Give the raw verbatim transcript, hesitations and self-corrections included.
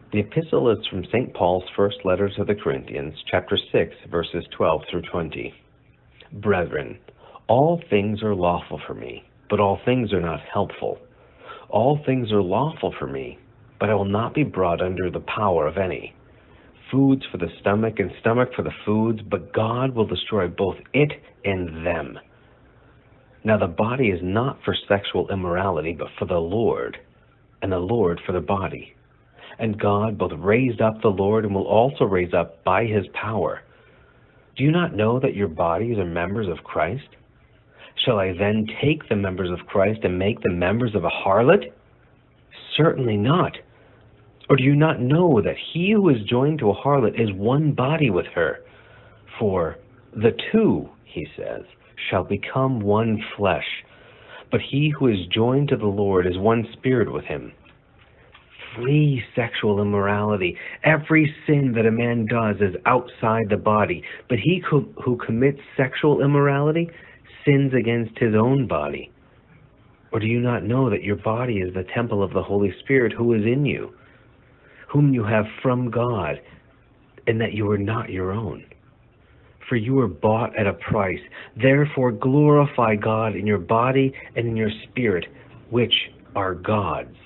The epistle is from Saint Paul's first letter to the Corinthians, chapter six, verses twelve through twenty. Brethren, all things are lawful for me, but all things are not helpful. All things are lawful for me, but I will not be brought under the power of any. Foods for the stomach and stomach for the foods, but God will destroy both it and them. Now the body is not for sexual immorality, but for the Lord, and the Lord for the body. And God both raised up the Lord and will also raise up by his power. Do you not know that your bodies are members of Christ? Shall I then take the members of Christ and make them members of a harlot? Certainly not. Or do you not know that he who is joined to a harlot is one body with her? For the two, he says, shall become one flesh. But he who is joined to the Lord is one spirit with him. Flee sexual immorality. Every sin that a man does is outside the body, but he who, who commits sexual immorality sins against his own body. Or do you not know that your body is the temple of the Holy Spirit who is in you, whom you have from God, and that you are not your own? For you were bought at a price. Therefore glorify God in your body and in your spirit, which are God's.